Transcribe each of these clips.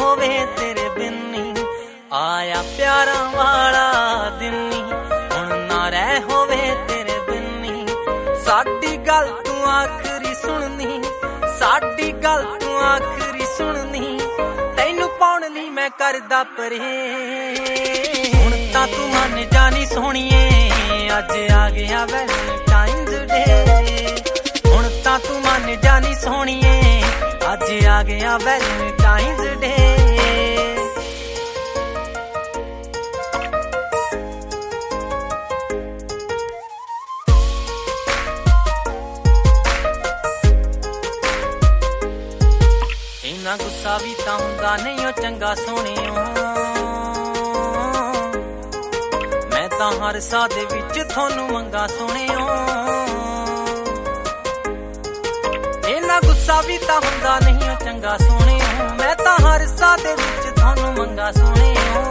होवे तेरे बिन नी, आया प्यारा वाला दिन नी, हुण ना रह होवे तेरे बिन नी। साडी गल तू आखरी सुननी, साडी गल तू आखरी सुननी, तैनू पाउण लई मैं करदा परे। हुण तां तू मन जानी सोहणीए, अज आ गया वैलेंटाइन्स डे। हुण तां तू मन जानी सोहणीए, अज आ गया वैलेंटाइन्स डे। इन्ना गुस्सा भी तां हुंदा नहीं ओ चंगा सोहणियो, मैं तां हर साह दे विच थोनू मंगा सोहणियो। इन्ना गुस्सा भी तां हुंदा नहीं ओ चंगा सोहणियो, मैं तां हर साह दे विच थोनू मंगा सोहणियो।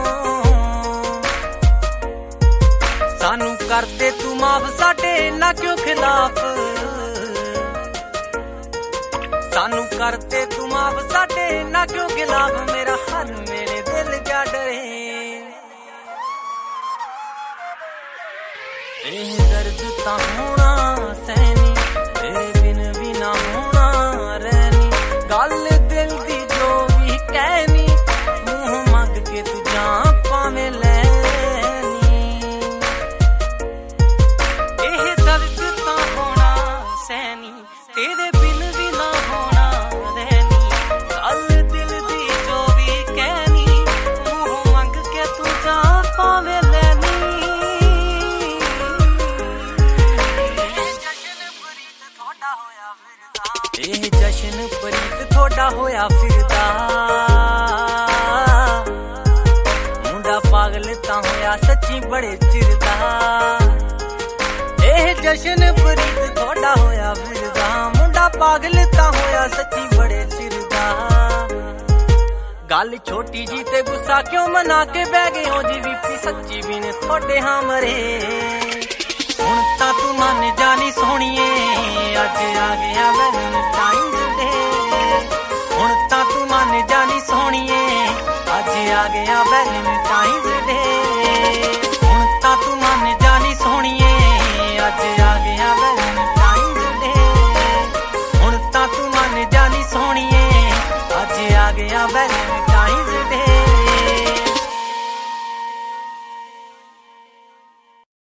सानू कर दे तू माफ, साडे इन्ना क्यों खिलाफ, सानू करते तू माफ, साडे ना क्यों खिलाफ, मेरा हर मेरे दिल क्या डरे। एह दर्द ता होना सहनी, तेरे बिन भी ना होना रहनी, गल दिल दी जो भी कहनी, मुंह मंग के तू जां पावे लैनी। एह दर्द ता होना सहनी, तेरे बिन भी ना होना रहनी, गल दिल दी जो भी कहनी, मुंह मंग के तू जा पावे लैनी। एह जशन प्रीत थोड़ा होया फिरदा, मुंडा पागल तां होया सच्ची बड़े चिर दा। एह जशन प्रीत थोड़ा होया फिरदा, मुंडा पागल तां होया सच्ची बड़े चिर दा। गल छोटी जी ते गुस्सा क्यों मना के बह गए हो जी, वीपी सच्ची भी ने थोड़े हाँ मरे। हुण तां तू मन जानी सोहणीए, अज आ गया वैलेंटाइन्स डे। हुण तां तू मन जानी सोहणीए, अज आ गया वैलेंटाइन्स डे। हुण तां तू मन जानी सोहणीए, अज आ गया वैलेंटाइन्स डे। हुण तां तू मन जानी सोहणीए, अज आ गया वैलेंटाइन्स